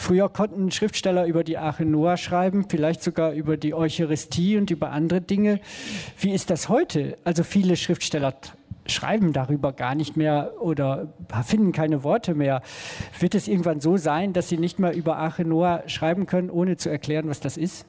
Früher konnten Schriftsteller über die Arche Noah schreiben, vielleicht sogar über die Eucharistie und über andere Dinge. Wie ist das heute? Also viele Schriftsteller schreiben darüber gar nicht mehr oder finden keine Worte mehr. Wird es irgendwann so sein, dass sie nicht mehr über Arche Noah schreiben können, ohne zu erklären, was das ist?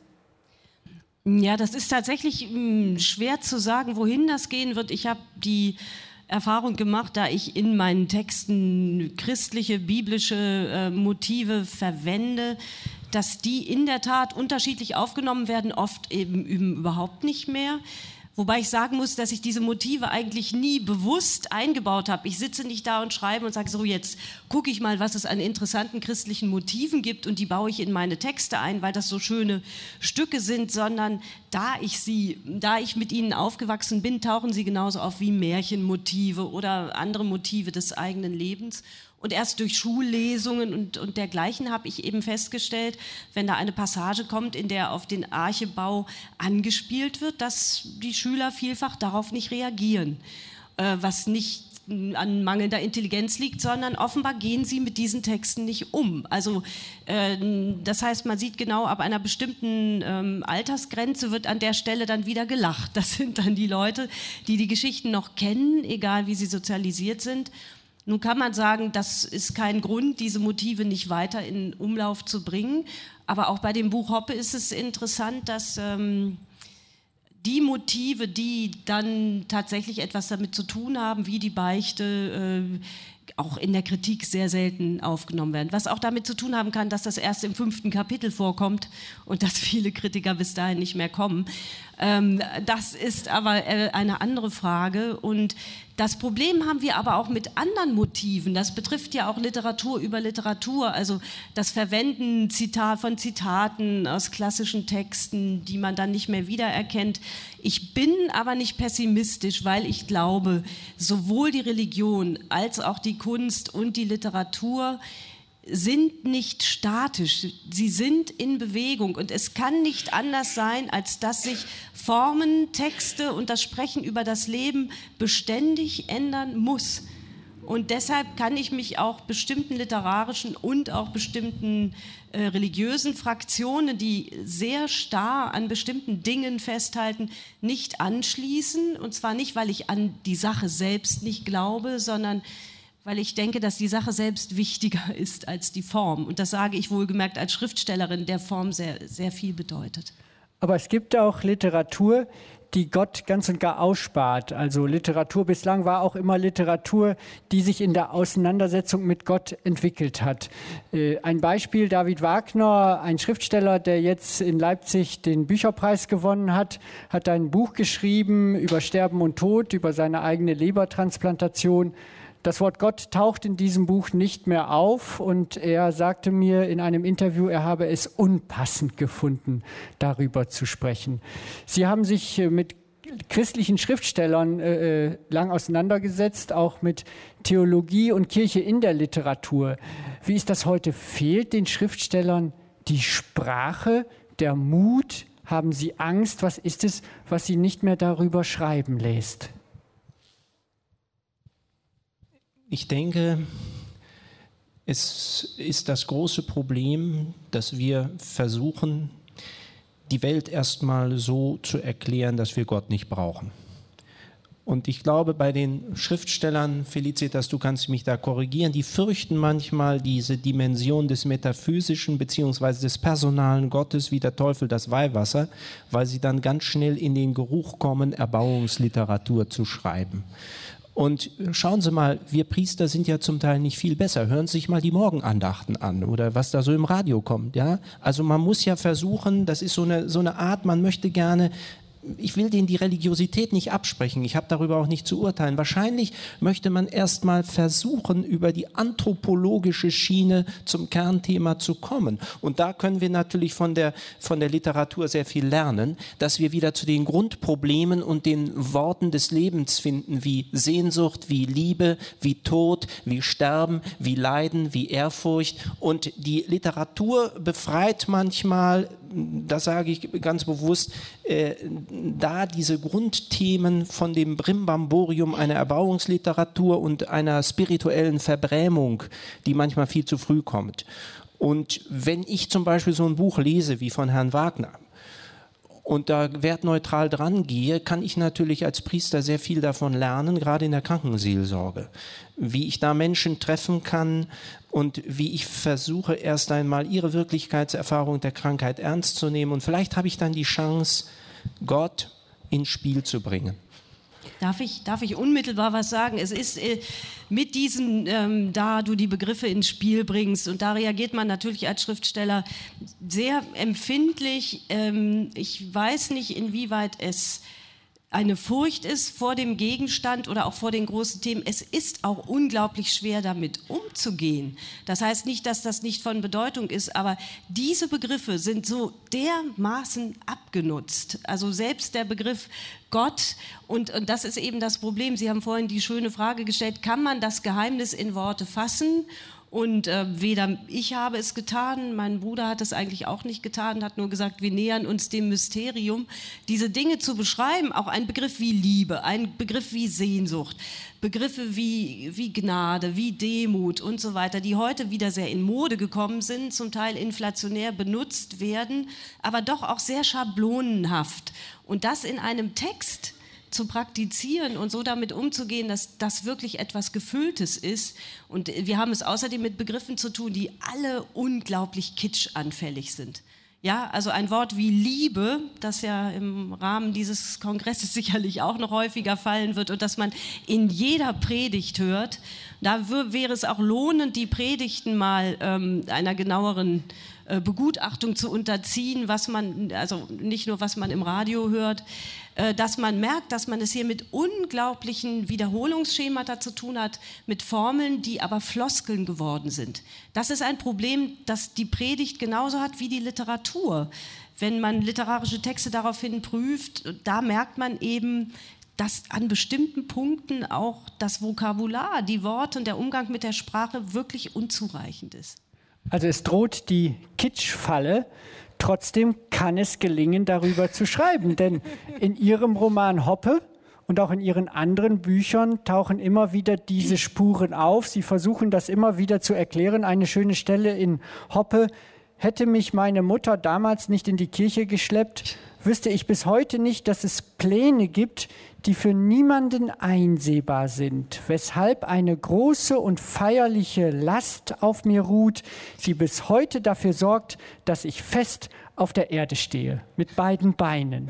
Ja, das ist tatsächlich schwer zu sagen, wohin das gehen wird. Ich habe die Erfahrung gemacht, da ich in meinen Texten christliche, biblische Motive verwende, dass die in der Tat unterschiedlich aufgenommen werden, oft eben überhaupt nicht mehr. Wobei ich sagen muss, dass ich diese Motive eigentlich nie bewusst eingebaut habe. Ich sitze nicht da und schreibe und sage, so jetzt gucke ich mal, was es an interessanten christlichen Motiven gibt und die baue ich in meine Texte ein, weil das so schöne Stücke sind, sondern da ich mit ihnen aufgewachsen bin, tauchen sie genauso auf wie Märchenmotive oder andere Motive des eigenen Lebens. Und erst durch Schullesungen und dergleichen habe ich eben festgestellt, wenn da eine Passage kommt, in der auf den Archebau angespielt wird, dass die Schüler vielfach darauf nicht reagieren, was nicht an mangelnder Intelligenz liegt, sondern offenbar gehen sie mit diesen Texten nicht um. Also das heißt, man sieht genau, ab einer bestimmten Altersgrenze wird an der Stelle dann wieder gelacht. Das sind dann die Leute, die die Geschichten noch kennen, egal wie sie sozialisiert sind. Nun kann man sagen, das ist kein Grund, diese Motive nicht weiter in Umlauf zu bringen. Aber auch bei dem Buch Hoppe ist es interessant, dass die Motive, die dann tatsächlich etwas damit zu tun haben, wie die Beichte, auch in der Kritik sehr selten aufgenommen werden. Was auch damit zu tun haben kann, dass das erst im 5. Kapitel vorkommt und dass viele Kritiker bis dahin nicht mehr kommen. Das ist aber eine andere Frage. Und das Problem haben wir aber auch mit anderen Motiven. Das betrifft ja auch Literatur über Literatur, also das Verwenden von Zitaten aus klassischen Texten, die man dann nicht mehr wiedererkennt. Ich bin aber nicht pessimistisch, weil ich glaube, sowohl die Religion als auch die Kunst und die Literatur sind nicht statisch, sie sind in Bewegung und es kann nicht anders sein, als dass sich Formen, Texte und das Sprechen über das Leben beständig ändern muss. Und deshalb kann ich mich auch bestimmten literarischen und auch bestimmten religiösen Fraktionen, die sehr starr an bestimmten Dingen festhalten, nicht anschließen. Und zwar nicht, weil ich an die Sache selbst nicht glaube, sondern weil ich denke, dass die Sache selbst wichtiger ist als die Form. Und das sage ich wohlgemerkt als Schriftstellerin, der Form sehr, sehr viel bedeutet. Aber es gibt auch Literatur, die Gott ganz und gar ausspart. Also Literatur bislang war auch immer Literatur, die sich in der Auseinandersetzung mit Gott entwickelt hat. Ein Beispiel, David Wagner, ein Schriftsteller, der jetzt in Leipzig den Bücherpreis gewonnen hat ein Buch geschrieben über Sterben und Tod, über seine eigene Lebertransplantation. Das Wort Gott taucht in diesem Buch nicht mehr auf und er sagte mir in einem Interview, er habe es unpassend gefunden, darüber zu sprechen. Sie haben sich mit christlichen Schriftstellern lang auseinandergesetzt, auch mit Theologie und Kirche in der Literatur. Wie ist das heute? Fehlt den Schriftstellern die Sprache, der Mut? Haben sie Angst? Was ist es, was sie nicht mehr darüber schreiben lässt? Ich denke, es ist das große Problem, dass wir versuchen, die Welt erstmal so zu erklären, dass wir Gott nicht brauchen. Und ich glaube, bei den Schriftstellern, Felicitas, du kannst mich da korrigieren, die fürchten manchmal diese Dimension des Metaphysischen beziehungsweise des personalen Gottes wie der Teufel das Weihwasser, weil sie dann ganz schnell in den Geruch kommen, Erbauungsliteratur zu schreiben. Und schauen Sie mal, wir Priester sind ja zum Teil nicht viel besser. Hören Sie sich mal die Morgenandachten an oder was da so im Radio kommt. Ja? Also man muss ja versuchen, das ist so eine Art, man möchte gerne, ich will denen die Religiosität nicht absprechen, ich habe darüber auch nicht zu urteilen. Wahrscheinlich möchte man erst mal versuchen, über die anthropologische Schiene zum Kernthema zu kommen. Und da können wir natürlich von der Literatur sehr viel lernen, dass wir wieder zu den Grundproblemen und den Worten des Lebens finden, wie Sehnsucht, wie Liebe, wie Tod, wie Sterben, wie Leiden, wie Ehrfurcht. Und die Literatur befreit manchmal, das sage ich ganz bewusst, da diese Grundthemen von dem Brimbamborium einer Erbauungsliteratur und einer spirituellen Verbrämung, die manchmal viel zu früh kommt. Und wenn ich zum Beispiel so ein Buch lese wie von Herrn Wagner und da wertneutral dran gehe, kann ich natürlich als Priester sehr viel davon lernen, gerade in der Krankenseelsorge. Wie ich da Menschen treffen kann und wie ich versuche, erst einmal ihre Wirklichkeitserfahrung der Krankheit ernst zu nehmen. Und vielleicht habe ich dann die Chance, Gott ins Spiel zu bringen. Darf ich unmittelbar was sagen? Es ist mit diesen, da du die Begriffe ins Spiel bringst, und da reagiert man natürlich als Schriftsteller sehr empfindlich. Ich weiß nicht, inwieweit es eine Furcht ist vor dem Gegenstand oder auch vor den großen Themen. Es ist auch unglaublich schwer, damit umzugehen. Das heißt nicht, dass das nicht von Bedeutung ist, aber diese Begriffe sind so dermaßen abgenutzt. Also selbst der Begriff Gott, und das ist eben das Problem. Sie haben vorhin die schöne Frage gestellt, kann man das Geheimnis in Worte fassen? Und weder ich habe es getan, mein Bruder hat es eigentlich auch nicht getan, hat nur gesagt, wir nähern uns dem Mysterium. Diese Dinge zu beschreiben, auch ein Begriff wie Liebe, ein Begriff wie Sehnsucht, Begriffe wie Gnade, wie Demut und so weiter, die heute wieder sehr in Mode gekommen sind, zum Teil inflationär benutzt werden, aber doch auch sehr schablonenhaft. Und das in einem Text zu praktizieren und so damit umzugehen, dass das wirklich etwas Gefülltes ist. Und wir haben es außerdem mit Begriffen zu tun, die alle unglaublich kitschanfällig sind. Ja, also ein Wort wie Liebe, das ja im Rahmen dieses Kongresses sicherlich auch noch häufiger fallen wird und das man in jeder Predigt hört. Da wäre es auch lohnend, die Predigten mal einer genaueren Begutachtung zu unterziehen, was man, also nicht nur was man im Radio hört, dass man merkt, dass man es hier mit unglaublichen Wiederholungsschemata zu tun hat, mit Formeln, die aber Floskeln geworden sind. Das ist ein Problem, das die Predigt genauso hat wie die Literatur. Wenn man literarische Texte daraufhin prüft, da merkt man eben, dass an bestimmten Punkten auch das Vokabular, die Worte und der Umgang mit der Sprache wirklich unzureichend ist. Also es droht die Kitschfalle, trotzdem kann es gelingen, darüber zu schreiben. Denn in Ihrem Roman Hoppe und auch in Ihren anderen Büchern tauchen immer wieder diese Spuren auf. Sie versuchen das immer wieder zu erklären. Eine schöne Stelle in Hoppe: Hätte mich meine Mutter damals nicht in die Kirche geschleppt, wüsste ich bis heute nicht, dass es Pläne gibt, die für niemanden einsehbar sind, weshalb eine große und feierliche Last auf mir ruht, die bis heute dafür sorgt, dass ich fest auf der Erde stehe, mit beiden Beinen.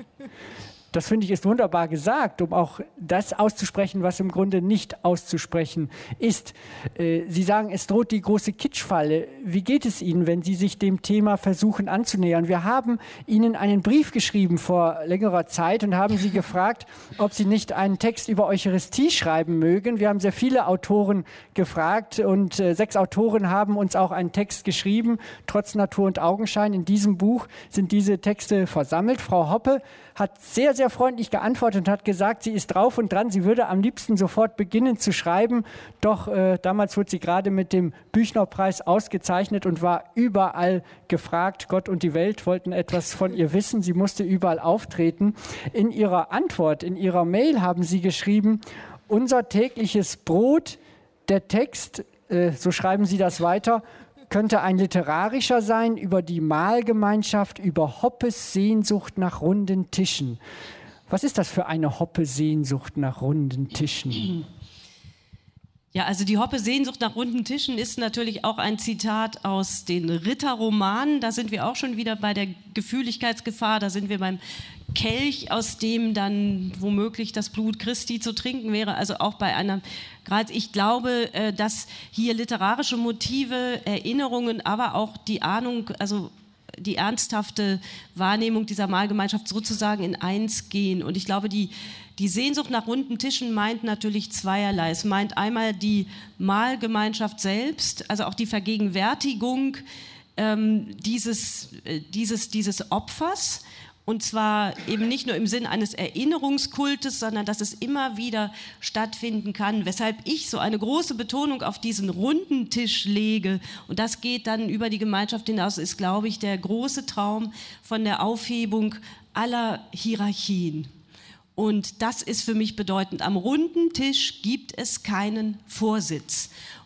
Das finde ich ist wunderbar gesagt, um auch das auszusprechen, was im Grunde nicht auszusprechen ist. Sie sagen, es droht die große Kitschfalle. Wie geht es Ihnen, wenn Sie sich dem Thema versuchen anzunähern? Wir haben Ihnen einen Brief geschrieben vor längerer Zeit und haben Sie gefragt, ob Sie nicht einen Text über Eucharistie schreiben mögen. Wir haben sehr viele Autoren gefragt und 6 Autoren haben uns auch einen Text geschrieben, trotz Natur und Augenschein. In diesem Buch sind diese Texte versammelt. Frau Hoppe hat sehr, sehr freundlich geantwortet und hat gesagt, sie ist drauf und dran, sie würde am liebsten sofort beginnen zu schreiben. Doch damals wurde sie gerade mit dem Büchnerpreis ausgezeichnet und war überall gefragt. Gott und die Welt wollten etwas von ihr wissen. Sie musste überall auftreten. In ihrer Antwort, in ihrer Mail haben sie geschrieben, unser tägliches Brot, der Text, so schreiben sie das weiter, könnte ein literarischer sein über die Mahlgemeinschaft, über Hoppes Sehnsucht nach runden Tischen. Was ist das für eine Hoppe-Sehnsucht nach runden Tischen? Ja, also die Hoppe-Sehnsucht nach runden Tischen ist natürlich auch ein Zitat aus den Ritterromanen. Da sind wir auch schon wieder bei der Gefühligkeitsgefahr. Da sind wir beim Kelch, aus dem dann womöglich das Blut Christi zu trinken wäre. Also auch bei einer, gerade ich glaube, dass hier literarische Motive, Erinnerungen, aber auch die Ahnung, also die ernsthafte Wahrnehmung dieser Mahlgemeinschaft sozusagen in eins gehen. Und ich glaube, die Sehnsucht nach runden Tischen meint natürlich zweierlei. Es meint einmal die Mahlgemeinschaft selbst, also auch die Vergegenwärtigung dieses Opfers. Und zwar eben nicht nur im Sinn eines Erinnerungskultes, sondern dass es immer wieder stattfinden kann. Weshalb ich so eine große Betonung auf diesen runden Tisch lege. Und das geht dann über die Gemeinschaft hinaus, ist, glaube ich, der große Traum von der Aufhebung aller Hierarchien. Und das ist für mich bedeutend. Am runden Tisch gibt es keinen Vorsitz.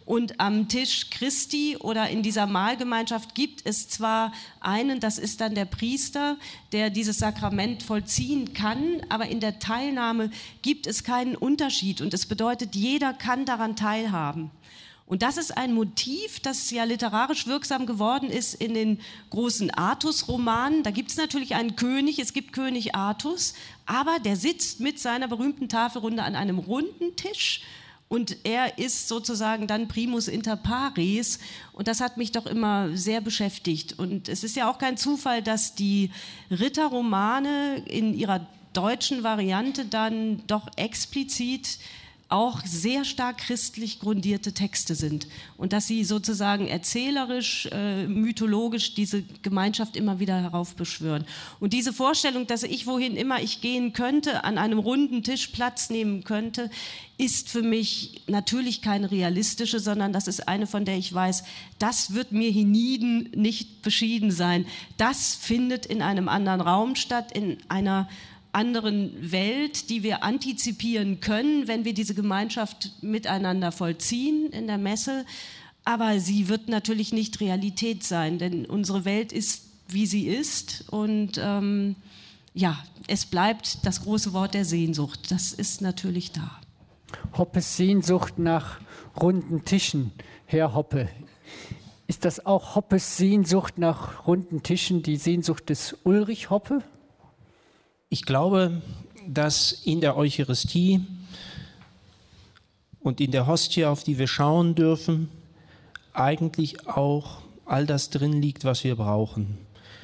Und am Tisch Christi oder in dieser Mahlgemeinschaft gibt es zwar einen, das ist dann der Priester, der dieses Sakrament vollziehen kann, aber in der Teilnahme gibt es keinen Unterschied und es bedeutet, jeder kann daran teilhaben. Und das ist ein Motiv, das ja literarisch wirksam geworden ist in den großen Artus-Romanen. Da gibt es natürlich einen König, es gibt König Artus, aber der sitzt mit seiner berühmten Tafelrunde an einem runden Tisch und er ist sozusagen dann primus inter pares und das hat mich doch immer sehr beschäftigt. Und es ist ja auch kein Zufall, dass die Ritterromane in ihrer deutschen Variante dann doch explizit auch sehr stark christlich grundierte Texte sind und dass sie sozusagen erzählerisch, mythologisch diese Gemeinschaft immer wieder heraufbeschwören. Und diese Vorstellung, dass ich, wohin immer ich gehen könnte, an einem runden Tisch Platz nehmen könnte, ist für mich natürlich keine realistische, sondern das ist eine, von der ich weiß, das wird mir hienieden nicht beschieden sein. Das findet in einem anderen Raum statt, in einer anderen Welt, die wir antizipieren können, wenn wir diese Gemeinschaft miteinander vollziehen in der Messe. Aber sie wird natürlich nicht Realität sein, denn unsere Welt ist, wie sie ist. Und ja, es bleibt das große Wort der Sehnsucht. Das ist natürlich da. Hoppes Sehnsucht nach runden Tischen, Herr Hoppe. Ist das auch Hoppes Sehnsucht nach runden Tischen, die Sehnsucht des Ulrich Hoppe? Ich glaube, dass in der Eucharistie und in der Hostie, auf die wir schauen dürfen, eigentlich auch all das drin liegt, was wir brauchen.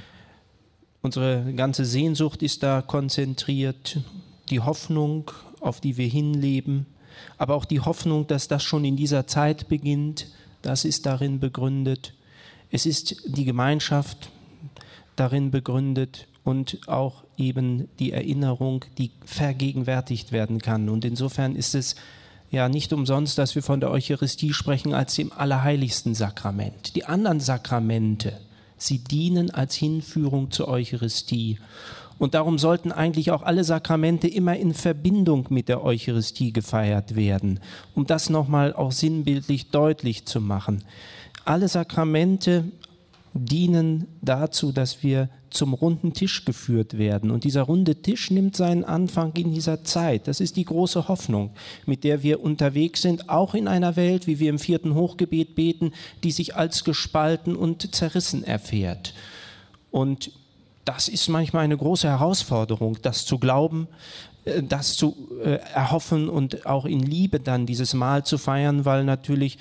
Unsere ganze Sehnsucht ist da konzentriert, die Hoffnung, auf die wir hinleben, aber auch die Hoffnung, dass das schon in dieser Zeit beginnt, das ist darin begründet. Es ist die Gemeinschaft darin begründet und auch eben die Erinnerung, die vergegenwärtigt werden kann. Und insofern ist es ja nicht umsonst, dass wir von der Eucharistie sprechen als dem allerheiligsten Sakrament. Die anderen Sakramente, sie dienen als Hinführung zur Eucharistie. Und darum sollten eigentlich auch alle Sakramente immer in Verbindung mit der Eucharistie gefeiert werden, um das nochmal auch sinnbildlich deutlich zu machen. Alle Sakramente dienen dazu, dass wir zum runden Tisch geführt werden. Und dieser runde Tisch nimmt seinen Anfang in dieser Zeit. Das ist die große Hoffnung, mit der wir unterwegs sind, auch in einer Welt, wie wir im 4. Hochgebet beten, die sich als gespalten und zerrissen erfährt. Und das ist manchmal eine große Herausforderung, das zu glauben, das zu erhoffen und auch in Liebe dann dieses Mahl zu feiern, weil natürlich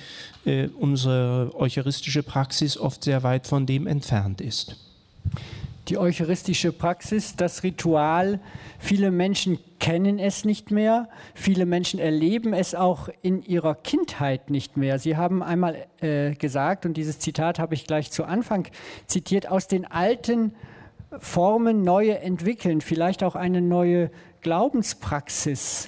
unsere eucharistische Praxis oft sehr weit von dem entfernt ist. Die eucharistische Praxis, das Ritual, viele Menschen kennen es nicht mehr, viele Menschen erleben es auch in ihrer Kindheit nicht mehr. Sie haben einmal gesagt, und dieses Zitat habe ich gleich zu Anfang zitiert, aus den alten Formen neue entwickeln, vielleicht auch eine neue Glaubenspraxis.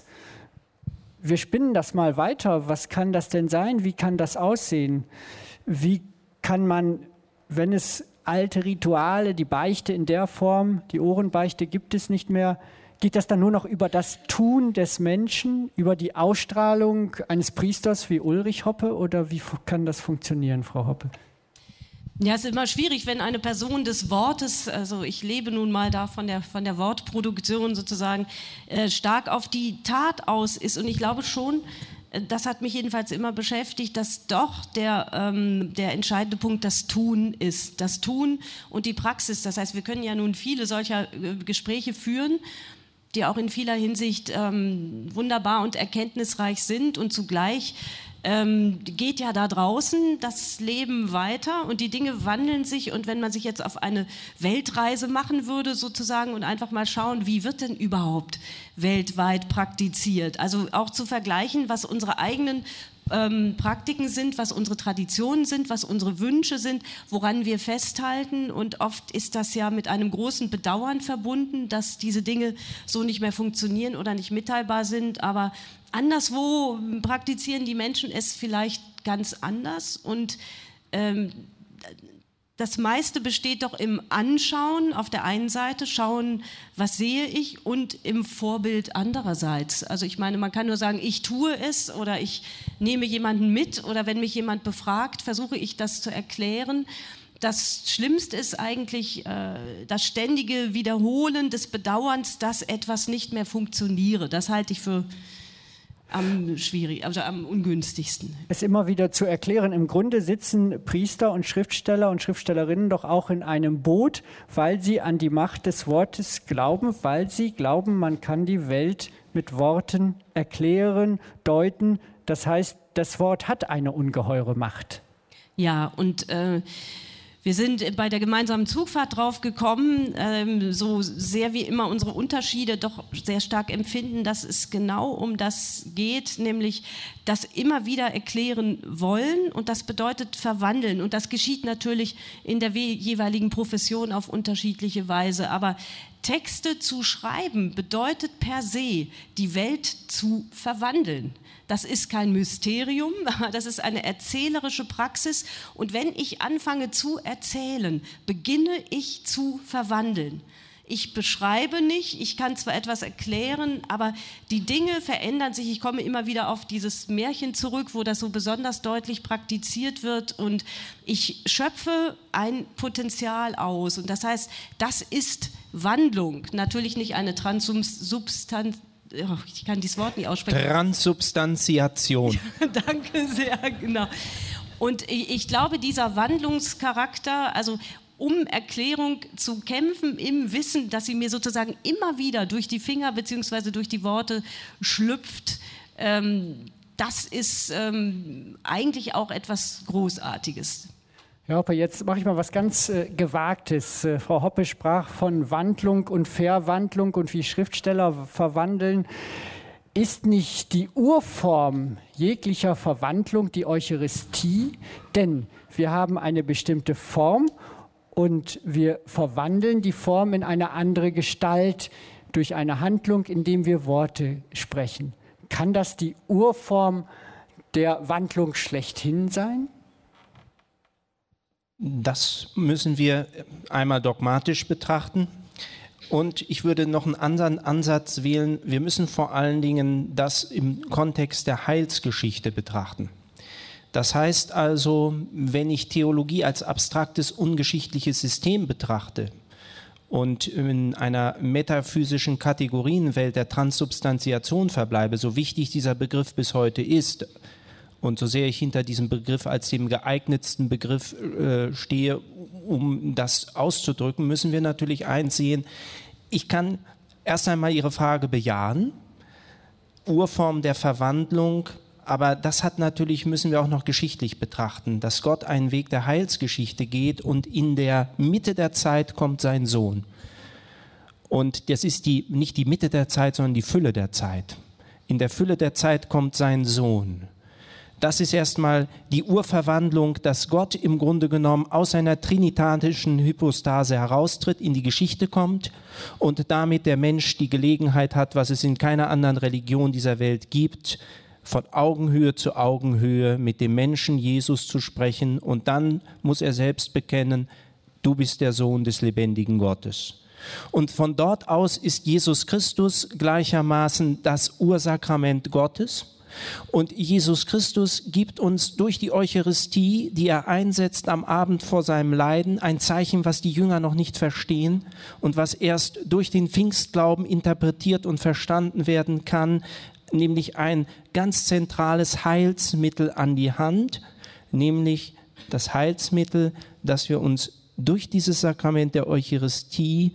Wir spinnen das mal weiter. Was kann das denn sein? Wie kann das aussehen? Wie kann man, wenn es alte Rituale, die Beichte in der Form, die Ohrenbeichte gibt es nicht mehr, geht das dann nur noch über das Tun des Menschen, über die Ausstrahlung eines Priesters wie Ulrich Hoppe oder wie kann das funktionieren, Frau Hoppe? Ja, es ist immer schwierig, wenn eine Person des Wortes, also ich lebe nun mal da von der Wortproduktion sozusagen, stark auf die Tat aus ist. Und ich glaube schon, das hat mich jedenfalls immer beschäftigt, dass doch der entscheidende Punkt das Tun ist. Das Tun und die Praxis. Das heißt, wir können ja nun viele solcher Gespräche führen, die auch in vieler Hinsicht wunderbar und erkenntnisreich sind und zugleich geht ja da draußen das Leben weiter und die Dinge wandeln sich und wenn man sich jetzt auf eine Weltreise machen würde sozusagen und einfach mal schauen, wie wird denn überhaupt weltweit praktiziert? Also auch zu vergleichen, was unsere eigenen Praktiken sind, was unsere Traditionen sind, was unsere Wünsche sind, woran wir festhalten und oft ist das ja mit einem großen Bedauern verbunden, dass diese Dinge so nicht mehr funktionieren oder nicht mitteilbar sind, aber anderswo praktizieren die Menschen es vielleicht ganz anders und das meiste besteht doch im Anschauen auf der einen Seite, schauen, was sehe ich, und im Vorbild andererseits. Also ich meine, man kann nur sagen, ich tue es oder ich nehme jemanden mit oder wenn mich jemand befragt, versuche ich das zu erklären. Das Schlimmste ist eigentlich das ständige Wiederholen des Bedauerns, dass etwas nicht mehr funktioniere. Das halte ich für am ungünstigsten. Es immer wieder zu erklären. Im Grunde sitzen Priester und Schriftsteller und Schriftstellerinnen doch auch in einem Boot, weil sie an die Macht des Wortes glauben, weil sie glauben, man kann die Welt mit Worten erklären, deuten. Das heißt, das Wort hat eine ungeheure Macht. Ja, und wir sind bei der gemeinsamen Zugfahrt drauf gekommen, so sehr wir immer unsere Unterschiede doch sehr stark empfinden, dass es genau um das geht, nämlich das immer wieder erklären wollen, und das bedeutet verwandeln, und das geschieht natürlich in der jeweiligen Profession auf unterschiedliche Weise, aber Texte zu schreiben bedeutet per se, die Welt zu verwandeln. Das ist kein Mysterium, das ist eine erzählerische Praxis. Und wenn ich anfange zu erzählen, beginne ich zu verwandeln. Ich beschreibe nicht, ich kann zwar etwas erklären, aber die Dinge verändern sich. Ich komme immer wieder auf dieses Märchen zurück, wo das so besonders deutlich praktiziert wird. Und ich schöpfe ein Potenzial aus. Und das heißt, das ist Wandlung. Natürlich nicht eine Transsubstanz. Ich kann dieses Wort nicht aussprechen. Transsubstantiation. Danke sehr, genau. Und ich glaube, dieser Wandlungscharakter, also um Erklärung zu kämpfen, im Wissen, dass sie mir sozusagen immer wieder durch die Finger bzw. durch die Worte schlüpft, das ist eigentlich auch etwas Großartiges. Herr Hoppe, jetzt mache ich mal was ganz Gewagtes. Frau Hoppe sprach von Wandlung und Verwandlung und wie Schriftsteller verwandeln. Ist nicht die Urform jeglicher Verwandlung die Eucharistie? Denn wir haben eine bestimmte Form und wir verwandeln die Form in eine andere Gestalt durch eine Handlung, indem wir Worte sprechen. Kann das die Urform der Wandlung schlechthin sein? Das müssen wir einmal dogmatisch betrachten. Und ich würde noch einen anderen Ansatz wählen. Wir müssen vor allen Dingen das im Kontext der Heilsgeschichte betrachten. Das heißt also, wenn ich Theologie als abstraktes, ungeschichtliches System betrachte und in einer metaphysischen Kategorienwelt der Transsubstantiation verbleibe, so wichtig dieser Begriff bis heute ist, und so sehr ich hinter diesem Begriff als dem geeignetsten Begriff stehe, um das auszudrücken, müssen wir natürlich eins sehen. Ich kann erst einmal Ihre Frage bejahen, Urform der Verwandlung, aber das hat natürlich, müssen wir auch noch geschichtlich betrachten, dass Gott einen Weg der Heilsgeschichte geht und in der Mitte der Zeit kommt sein Sohn. Und das ist nicht die Mitte der Zeit, sondern die Fülle der Zeit. In der Fülle der Zeit kommt sein Sohn. Das ist erstmal die Urverwandlung, dass Gott im Grunde genommen aus seiner trinitatischen Hypostase heraustritt, in die Geschichte kommt und damit der Mensch die Gelegenheit hat, was es in keiner anderen Religion dieser Welt gibt, von Augenhöhe zu Augenhöhe mit dem Menschen Jesus zu sprechen, und dann muss er selbst bekennen, du bist der Sohn des lebendigen Gottes. Und von dort aus ist Jesus Christus gleichermaßen das Ursakrament Gottes. Und Jesus Christus gibt uns durch die Eucharistie, die er einsetzt am Abend vor seinem Leiden, ein Zeichen, was die Jünger noch nicht verstehen und was erst durch den Pfingstglauben interpretiert und verstanden werden kann, nämlich ein ganz zentrales Heilsmittel an die Hand, nämlich das Heilsmittel, dass wir uns durch dieses Sakrament der Eucharistie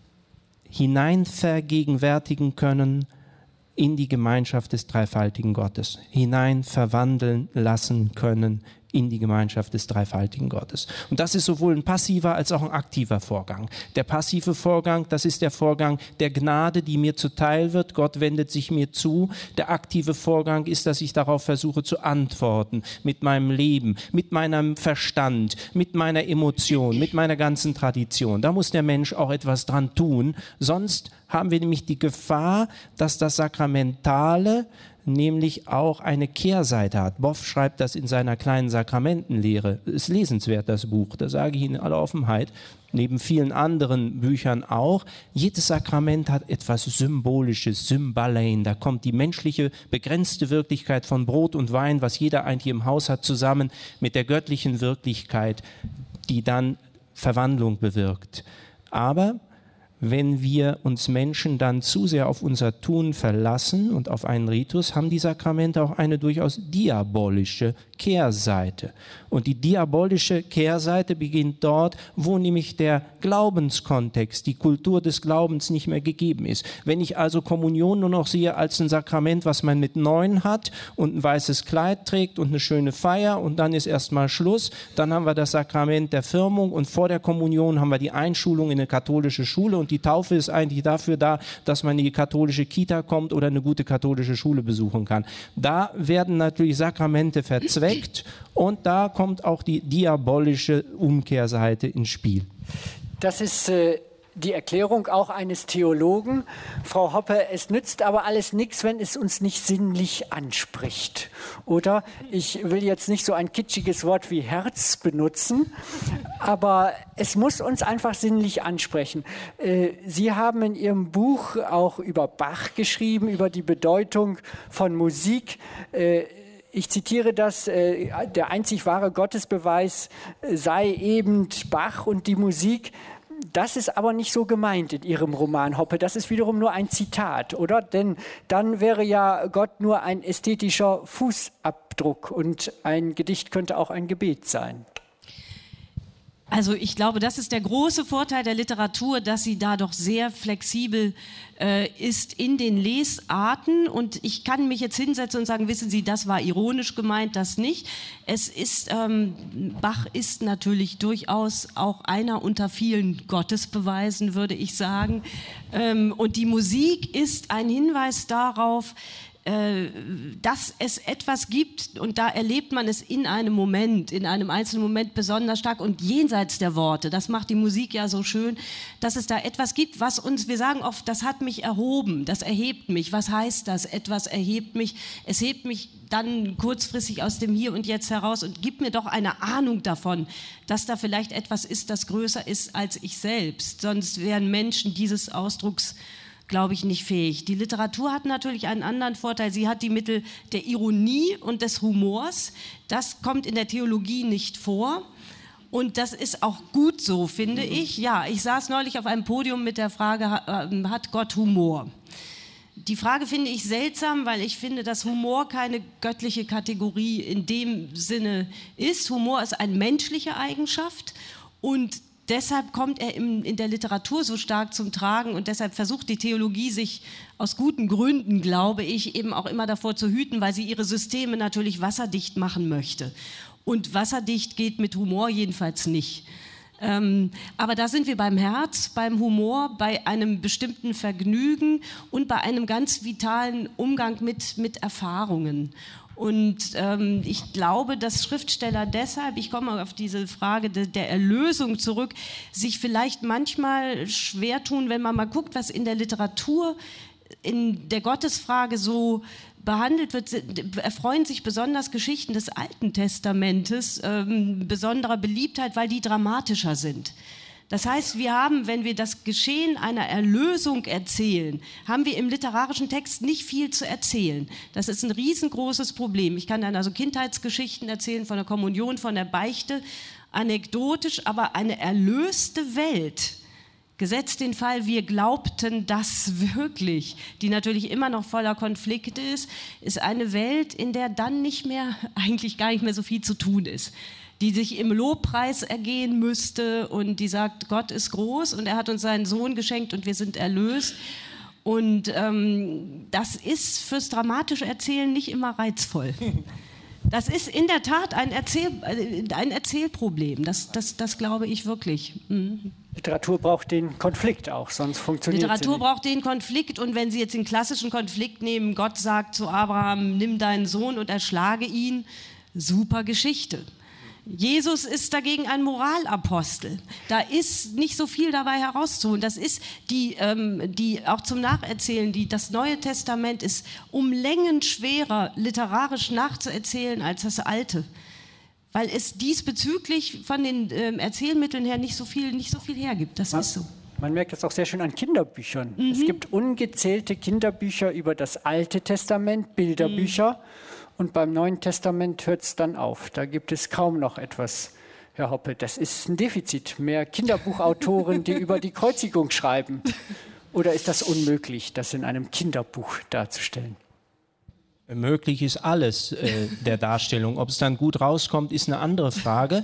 hineinvergegenwärtigen können in die Gemeinschaft des dreifaltigen Gottes, hinein verwandeln lassen können in die Gemeinschaft des dreifaltigen Gottes. Und das ist sowohl ein passiver als auch ein aktiver Vorgang. Der passive Vorgang, das ist der Vorgang der Gnade, die mir zuteil wird. Gott wendet sich mir zu. Der aktive Vorgang ist, dass ich darauf versuche zu antworten, mit meinem Leben, mit meinem Verstand, mit meiner Emotion, mit meiner ganzen Tradition. Da muss der Mensch auch etwas dran tun, sonst haben wir nämlich die Gefahr, dass das Sakramentale nämlich auch eine Kehrseite hat. Boff schreibt das in seiner kleinen Sakramentenlehre. Ist lesenswert, das Buch, das sage ich Ihnen in aller Offenheit, neben vielen anderen Büchern auch. Jedes Sakrament hat etwas Symbolisches, Symbalein. Da kommt die menschliche, begrenzte Wirklichkeit von Brot und Wein, was jeder eigentlich im Haus hat, zusammen mit der göttlichen Wirklichkeit, die dann Verwandlung bewirkt. Aber wenn wir uns Menschen dann zu sehr auf unser Tun verlassen und auf einen Ritus, haben die Sakramente auch eine durchaus diabolische Kehrseite. Und die diabolische Kehrseite beginnt dort, wo nämlich der Glaubenskontext, die Kultur des Glaubens nicht mehr gegeben ist. Wenn ich also Kommunion nur noch sehe als ein Sakrament, was man mit 9 hat und ein weißes Kleid trägt und eine schöne Feier und dann ist erstmal Schluss, dann haben wir das Sakrament der Firmung und vor der Kommunion haben wir die Einschulung in eine katholische Schule und die Taufe ist eigentlich dafür da, dass man in die katholische Kita kommt oder eine gute katholische Schule besuchen kann. Da werden natürlich Sakramente verzweckt und da kommt auch die diabolische Umkehrseite ins Spiel. Das ist die Erklärung auch eines Theologen. Frau Hoppe, es nützt aber alles nichts, wenn es uns nicht sinnlich anspricht. Oder ich will jetzt nicht so ein kitschiges Wort wie Herz benutzen, aber es muss uns einfach sinnlich ansprechen. Sie haben in Ihrem Buch auch über Bach geschrieben, über die Bedeutung von Musik. Ich zitiere das, der einzig wahre Gottesbeweis sei eben Bach und die Musik. Das ist aber nicht so gemeint in Ihrem Roman, Hoppe. Das ist wiederum nur ein Zitat, oder? Denn dann wäre ja Gott nur ein ästhetischer Fußabdruck und ein Gedicht könnte auch ein Gebet sein. Also ich glaube, das ist der große Vorteil der Literatur, dass sie da doch sehr flexibel ist in den Lesarten. Und ich kann mich jetzt hinsetzen und sagen, wissen Sie, das war ironisch gemeint, das nicht. Es ist, Bach ist natürlich durchaus auch einer unter vielen Gottesbeweisen, würde ich sagen. Und die Musik ist ein Hinweis darauf, dass es etwas gibt und da erlebt man es in einem Moment, in einem einzelnen Moment besonders stark und jenseits der Worte, das macht die Musik ja so schön, dass es da etwas gibt, was uns, wir sagen oft, das hat mich erhoben, das erhebt mich. Was heißt das? Etwas erhebt mich. Es hebt mich dann kurzfristig aus dem Hier und Jetzt heraus und gibt mir doch eine Ahnung davon, dass da vielleicht etwas ist, das größer ist als ich selbst. Sonst wären Menschen dieses Ausdrucks, glaube ich, nicht fähig. Die Literatur hat natürlich einen anderen Vorteil. Sie hat die Mittel der Ironie und des Humors. Das kommt in der Theologie nicht vor. Und das ist auch gut so, finde ich. Ja, ich saß neulich auf einem Podium mit der Frage, hat Gott Humor? Die Frage finde ich seltsam, weil ich finde, dass Humor keine göttliche Kategorie in dem Sinne ist. Humor ist eine menschliche Eigenschaft und deshalb kommt er in der Literatur so stark zum Tragen und deshalb versucht die Theologie sich aus guten Gründen, glaube ich, eben auch immer davor zu hüten, weil sie ihre Systeme natürlich wasserdicht machen möchte. Und wasserdicht geht mit Humor jedenfalls nicht. Aber da sind wir beim Herz, beim Humor, bei einem bestimmten Vergnügen und bei einem ganz vitalen Umgang mit Erfahrungen. Und ich glaube, dass Schriftsteller deshalb, ich komme auf diese Frage der Erlösung zurück, sich vielleicht manchmal schwer tun, wenn man mal guckt, was in der Literatur in der Gottesfrage so behandelt wird, erfreuen sich besonders Geschichten des Alten Testamentes besonderer Beliebtheit, weil die dramatischer sind. Das heißt, wir haben, wenn wir das Geschehen einer Erlösung erzählen, haben wir im literarischen Text nicht viel zu erzählen. Das ist ein riesengroßes Problem. Ich kann dann also Kindheitsgeschichten erzählen von der Kommunion, von der Beichte, anekdotisch, aber eine erlöste Welt, gesetzt den Fall, wir glaubten das wirklich, die natürlich immer noch voller Konflikte ist eine Welt, in der dann eigentlich gar nicht mehr so viel zu tun ist, die sich im Lobpreis ergehen müsste und die sagt, Gott ist groß und er hat uns seinen Sohn geschenkt und wir sind erlöst. Und das ist fürs dramatische Erzählen nicht immer reizvoll. Das ist in der Tat ein Erzählproblem, das glaube ich wirklich. Mhm. Literatur braucht den Konflikt auch, sonst funktioniert sie nicht. Literatur braucht den Konflikt und wenn Sie jetzt den klassischen Konflikt nehmen, Gott sagt zu Abraham, nimm deinen Sohn und erschlage ihn, super Geschichte. Jesus ist dagegen ein Moralapostel. Da ist nicht so viel dabei herauszuholen. Das ist die auch zum Nacherzählen, das Neue Testament ist um Längen schwerer literarisch nachzuerzählen als das Alte. Weil es diesbezüglich von den Erzählmitteln her nicht so viel hergibt. Das ist so. Man merkt das auch sehr schön an Kinderbüchern. Es gibt ungezählte Kinderbücher über das Alte Testament, Bilderbücher. Und beim Neuen Testament hört es dann auf. Da gibt es kaum noch etwas, Herr Hoppe. Das ist ein Defizit. Mehr Kinderbuchautoren, die über die Kreuzigung schreiben. Oder ist das unmöglich, das in einem Kinderbuch darzustellen? Möglich ist alles der Darstellung. Ob es dann gut rauskommt, ist eine andere Frage.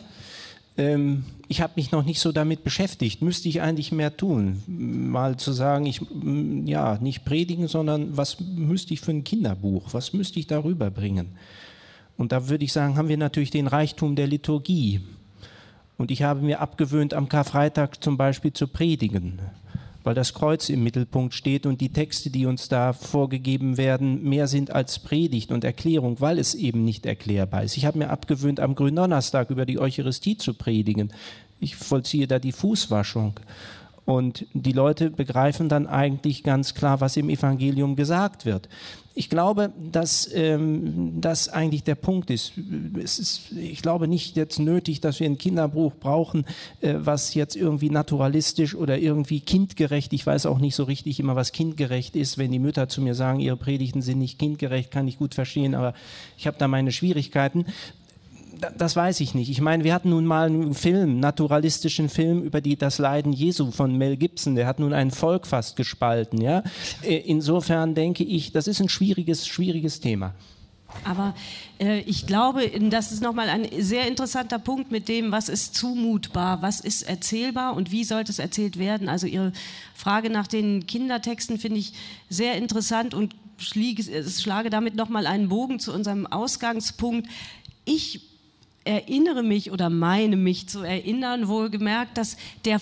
Ich habe mich noch nicht so damit beschäftigt. Müsste ich eigentlich mehr tun? Mal zu sagen, nicht predigen, sondern was müsste ich für ein Kinderbuch? Was müsste ich darüber bringen? Und da würde ich sagen, haben wir natürlich den Reichtum der Liturgie. Und ich habe mir abgewöhnt, am Karfreitag zum Beispiel zu predigen, weil das Kreuz im Mittelpunkt steht und die Texte, die uns da vorgegeben werden, mehr sind als Predigt und Erklärung, weil es eben nicht erklärbar ist. Ich habe mir abgewöhnt, am Gründonnerstag über die Eucharistie zu predigen. Ich vollziehe da die Fußwaschung. Und die Leute begreifen dann eigentlich ganz klar, was im Evangelium gesagt wird. Ich glaube, dass das eigentlich der Punkt ist. Ich glaube nicht jetzt nötig, dass wir ein Kinderbuch brauchen, was jetzt irgendwie naturalistisch oder irgendwie kindgerecht, ich weiß auch nicht so richtig immer, was kindgerecht ist. Wenn die Mütter zu mir sagen, ihre Predigten sind nicht kindgerecht, kann ich gut verstehen, aber ich habe da meine Schwierigkeiten. Das weiß ich nicht. Ich meine, wir hatten nun mal einen naturalistischen Film über das Leiden Jesu von Mel Gibson. Der hat nun ein Volk fast gespalten. Ja? Insofern denke ich, das ist ein schwieriges Thema. Aber ich glaube, das ist nochmal ein sehr interessanter Punkt mit dem, was ist zumutbar, was ist erzählbar und wie sollte es erzählt werden. Also Ihre Frage nach den Kindertexten finde ich sehr interessant und schlage damit nochmal einen Bogen zu unserem Ausgangspunkt. Ich erinnere mich oder meine mich zu erinnern, wohlgemerkt, dass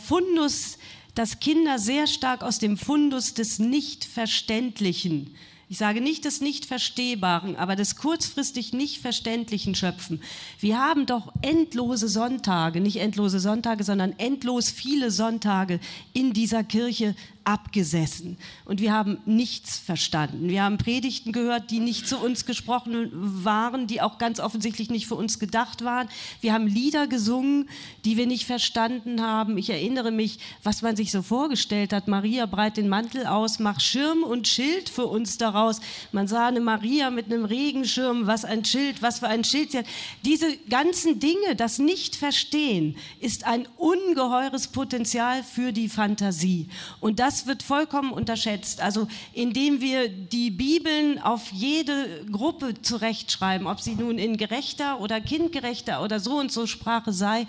dass Kinder sehr stark aus dem Fundus des Nichtverständlichen, ich sage nicht des Nichtverstehbaren, aber des kurzfristig Nichtverständlichen schöpfen. Wir haben doch endlose Sonntage, nicht endlose Sonntage, sondern endlos viele Sonntage in dieser Kirche abgesessen. Und wir haben nichts verstanden. Wir haben Predigten gehört, die nicht zu uns gesprochen waren, die auch ganz offensichtlich nicht für uns gedacht waren. Wir haben Lieder gesungen, die wir nicht verstanden haben. Ich erinnere mich, was man sich so vorgestellt hat. Maria breit den Mantel aus, mach Schirm und Schild für uns daraus. Man sah eine Maria mit einem Regenschirm, was für ein Schild sie hat. Diese ganzen Dinge, das Nicht-Verstehen, ist ein ungeheures Potenzial für die Fantasie. Und das wird vollkommen unterschätzt. Also indem wir die Bibeln auf jede Gruppe zurechtschreiben, ob sie nun in gerechter oder kindgerechter oder so und so Sprache sei,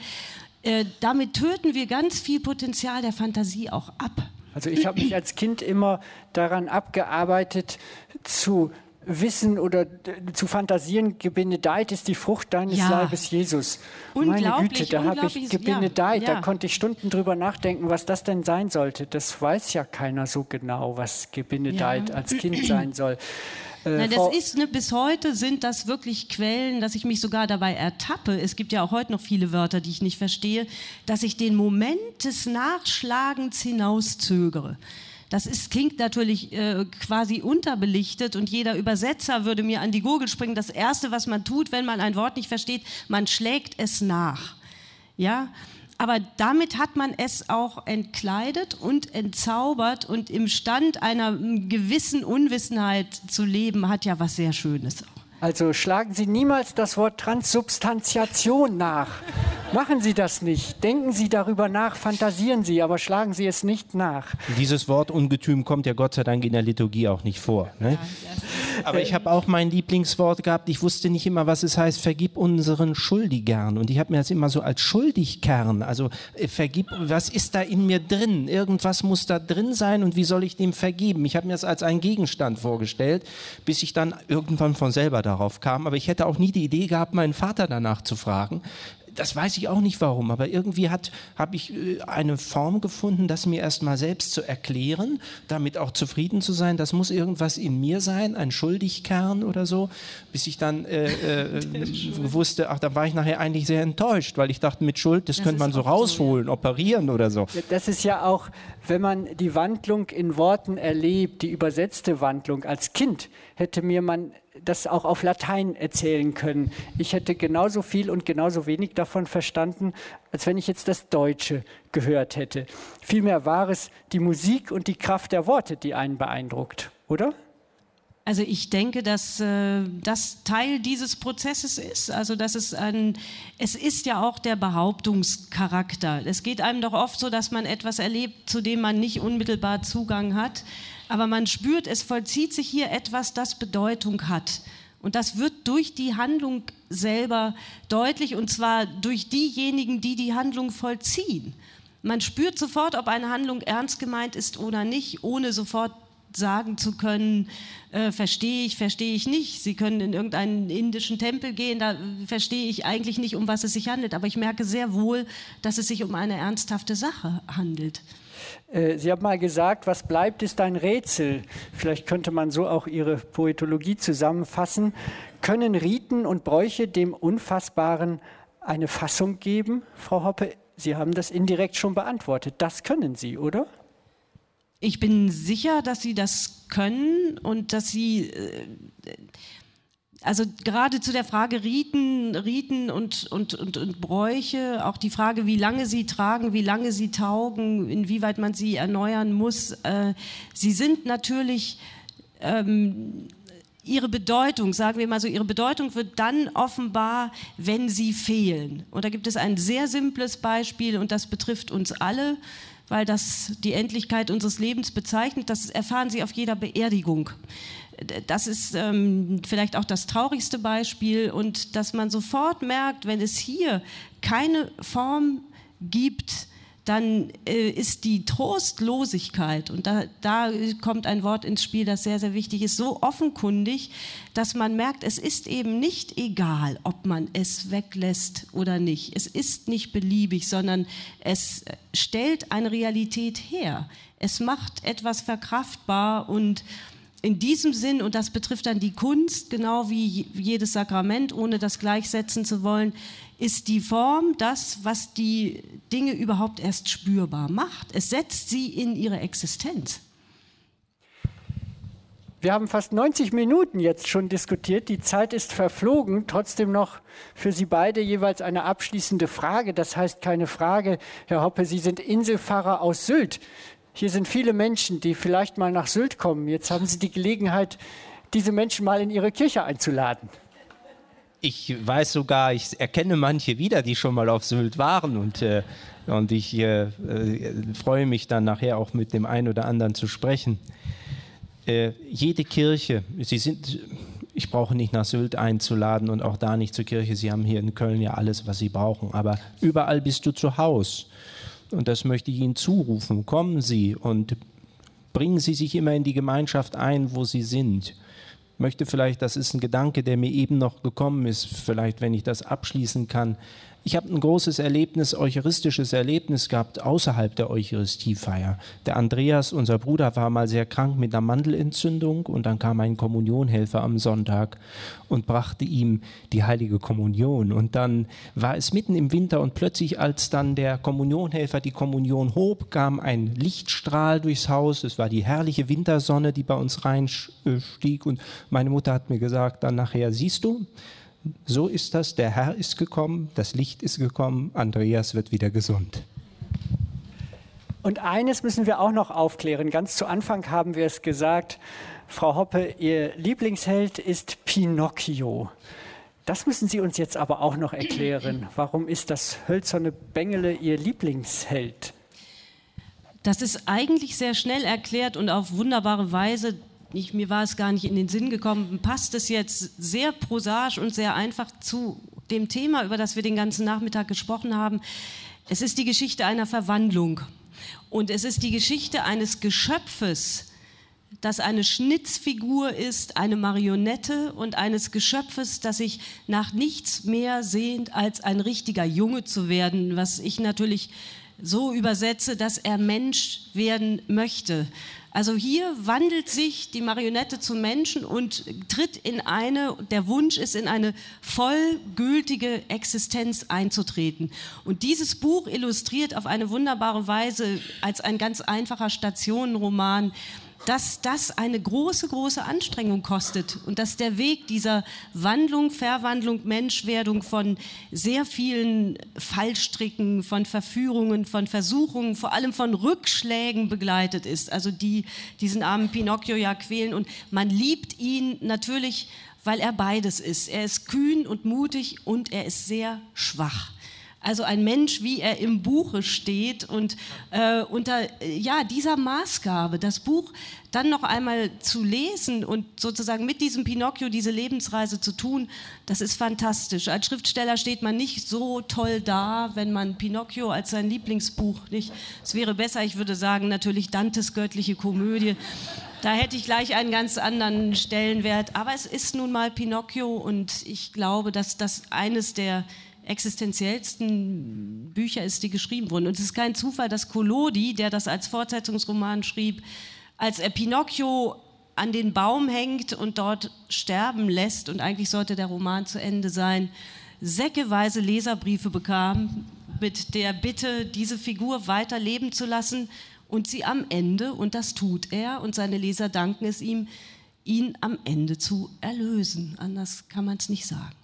damit töten wir ganz viel Potenzial der Fantasie auch ab. Also ich habe mich als Kind immer daran abgearbeitet, zu wissen oder zu fantasieren, gebenedeit ist die Frucht deines Leibes, Jesus. Meine Güte, da habe ich gebenedeit, da konnte ich Stunden drüber nachdenken, was das denn sein sollte. Das weiß ja keiner so genau, was gebenedeit als Kind sein soll. Nein, das ist, bis heute sind das wirklich Quellen, dass ich mich sogar dabei ertappe. Es gibt ja auch heute noch viele Wörter, die ich nicht verstehe, dass ich den Moment des Nachschlagens hinauszögere. Klingt natürlich quasi unterbelichtet und jeder Übersetzer würde mir an die Gurgel springen. Das Erste, was man tut, wenn man ein Wort nicht versteht, man schlägt es nach. Ja? Aber damit hat man es auch entkleidet und entzaubert und im Stand einer gewissen Unwissenheit zu leben, hat ja was sehr Schönes auch. Also schlagen Sie niemals das Wort Transsubstantiation nach. Machen Sie das nicht. Denken Sie darüber nach, fantasieren Sie, aber schlagen Sie es nicht nach. Dieses Wort Ungetüm kommt ja Gott sei Dank in der Liturgie auch nicht vor. Ne? Aber ich habe auch mein Lieblingswort gehabt. Ich wusste nicht immer, was es heißt, vergib unseren Schuldigern. Und ich habe mir das immer so als Schuldigkern, also vergib, was ist da in mir drin? Irgendwas muss da drin sein und wie soll ich dem vergeben? Ich habe mir das als einen Gegenstand vorgestellt, bis ich dann irgendwann von selber darauf kam. Aber ich hätte auch nie die Idee gehabt, meinen Vater danach zu fragen. das weiß ich auch nicht warum, aber irgendwie habe ich eine Form gefunden, das mir erstmal selbst zu erklären, damit auch zufrieden zu sein. Das muss irgendwas in mir sein, ein Schuldigkern oder so, bis ich dann wusste, ach, da war ich nachher eigentlich sehr enttäuscht, weil ich dachte, mit Schuld, das könnte man so rausholen, operieren oder so. Das ist ja auch, wenn man die Wandlung in Worten erlebt, die übersetzte Wandlung als Kind, hätte mir man das auch auf Latein erzählen können. Ich hätte genauso viel und genauso wenig davon verstanden, als wenn ich jetzt das Deutsche gehört hätte. Vielmehr war es die Musik und die Kraft der Worte, die einen beeindruckt, oder? Also ich denke, dass das Teil dieses Prozesses ist. Also es ist ja auch der Behauptungscharakter. Es geht einem doch oft so, dass man etwas erlebt, zu dem man nicht unmittelbar Zugang hat. Aber man spürt, es vollzieht sich hier etwas, das Bedeutung hat. Und das wird durch die Handlung selber deutlich, und zwar durch diejenigen, die die Handlung vollziehen. Man spürt sofort, ob eine Handlung ernst gemeint ist oder nicht, ohne sofort sagen zu können, verstehe ich nicht. Sie können in irgendeinen indischen Tempel gehen, da verstehe ich eigentlich nicht, um was es sich handelt. Aber ich merke sehr wohl, dass es sich um eine ernsthafte Sache handelt. Sie haben mal gesagt, was bleibt, ist ein Rätsel. Vielleicht könnte man so auch Ihre Poetologie zusammenfassen. Können Riten und Bräuche dem Unfassbaren eine Fassung geben? Frau Hoppe, Sie haben das indirekt schon beantwortet. Das können Sie, oder? Ich bin sicher, dass Sie das können und dass Sie, also gerade zu der Frage Riten und Bräuche, auch die Frage, wie lange sie tragen, wie lange sie taugen, inwieweit man sie erneuern muss, sie sind natürlich, ihre Bedeutung, sagen wir mal so, ihre Bedeutung wird dann offenbar, wenn sie fehlen. Und da gibt es ein sehr simples Beispiel und das betrifft uns alle, weil das die Endlichkeit unseres Lebens bezeichnet. Das erfahren Sie auf jeder Beerdigung. Das ist vielleicht auch das traurigste Beispiel und dass man sofort merkt, wenn es hier keine Form gibt, dann ist die Trostlosigkeit, und da kommt ein Wort ins Spiel, das sehr, sehr wichtig ist, so offenkundig, dass man merkt, es ist eben nicht egal, ob man es weglässt oder nicht. Es ist nicht beliebig, sondern es stellt eine Realität her. Es macht etwas verkraftbar und in diesem Sinn, und das betrifft dann die Kunst, genau wie jedes Sakrament, ohne das gleichsetzen zu wollen, ist die Form das, was die Dinge überhaupt erst spürbar macht. Es setzt sie in ihre Existenz. Wir haben fast 90 Minuten jetzt schon diskutiert. Die Zeit ist verflogen. Trotzdem noch für Sie beide jeweils eine abschließende Frage. Das heißt keine Frage, Herr Hoppe, Sie sind Inselfahrer aus Sylt. Hier sind viele Menschen, die vielleicht mal nach Sylt kommen. Jetzt haben Sie die Gelegenheit, diese Menschen mal in Ihre Kirche einzuladen. Ich weiß sogar, ich erkenne manche wieder, die schon mal auf Sylt waren und ich freue mich dann nachher auch mit dem einen oder anderen zu sprechen. Jede Kirche, ich brauche nicht nach Sylt einzuladen und auch da nicht zur Kirche, Sie haben hier in Köln ja alles, was Sie brauchen, aber überall bist du zu Hause. Und das möchte ich Ihnen zurufen. Kommen Sie und bringen Sie sich immer in die Gemeinschaft ein, wo Sie sind. Ich möchte vielleicht, das ist ein Gedanke, der mir eben noch gekommen ist, vielleicht, wenn ich das abschließen kann. Ich habe ein großes Erlebnis, eucharistisches Erlebnis gehabt außerhalb der Eucharistiefeier. Der Andreas, unser Bruder, war mal sehr krank mit einer Mandelentzündung und dann kam ein Kommunionhelfer am Sonntag und brachte ihm die heilige Kommunion. Und dann war es mitten im Winter und plötzlich, als dann der Kommunionhelfer die Kommunion hob, kam ein Lichtstrahl durchs Haus. Es war die herrliche Wintersonne, die bei uns reinstieg und meine Mutter hat mir gesagt dann nachher, siehst du, so ist das, der Herr ist gekommen, das Licht ist gekommen, Andreas wird wieder gesund. Und eines müssen wir auch noch aufklären. Ganz zu Anfang haben wir es gesagt, Frau Hoppe, Ihr Lieblingsheld ist Pinocchio. Das müssen Sie uns jetzt aber auch noch erklären. Warum ist das hölzerne Bengele Ihr Lieblingsheld? Das ist eigentlich sehr schnell erklärt und auf wunderbare Weise. Mir war es gar nicht in den Sinn gekommen, passt es jetzt sehr prosaisch und sehr einfach zu dem Thema, über das wir den ganzen Nachmittag gesprochen haben. Es ist die Geschichte einer Verwandlung und es ist die Geschichte eines Geschöpfes, das eine Schnitzfigur ist, eine Marionette und eines Geschöpfes, das sich nach nichts mehr sehnt, als ein richtiger Junge zu werden, was ich natürlich so übersetze, dass er Mensch werden möchte. Also hier wandelt sich die Marionette zum Menschen und tritt der Wunsch ist, in eine vollgültige Existenz einzutreten. Und dieses Buch illustriert auf eine wunderbare Weise als ein ganz einfacher Stationenroman, dass das eine große, große Anstrengung kostet und dass der Weg dieser Wandlung, Verwandlung, Menschwerdung von sehr vielen Fallstricken, von Verführungen, von Versuchungen, vor allem von Rückschlägen begleitet ist, also die diesen armen Pinocchio ja quälen. Und man liebt ihn natürlich, weil er beides ist. Er ist kühn und mutig und er ist sehr schwach. Also ein Mensch, wie er im Buche steht und unter dieser Maßgabe, das Buch dann noch einmal zu lesen und sozusagen mit diesem Pinocchio diese Lebensreise zu tun, das ist fantastisch. Als Schriftsteller steht man nicht so toll da, wenn man Pinocchio als sein Lieblingsbuch nicht. Es wäre besser, ich würde sagen, natürlich Dantes göttliche Komödie. Da hätte ich gleich einen ganz anderen Stellenwert. Aber es ist nun mal Pinocchio und ich glaube, dass das eines der existenziellsten Bücher ist, die geschrieben wurden. Und es ist kein Zufall, dass Collodi, der das als Fortsetzungsroman schrieb, als er Pinocchio an den Baum hängt und dort sterben lässt, und eigentlich sollte der Roman zu Ende sein, säckeweise Leserbriefe bekam mit der Bitte, diese Figur weiter leben zu lassen und sie am Ende, und das tut er, und seine Leser danken es ihm, ihn am Ende zu erlösen. Anders kann man es nicht sagen.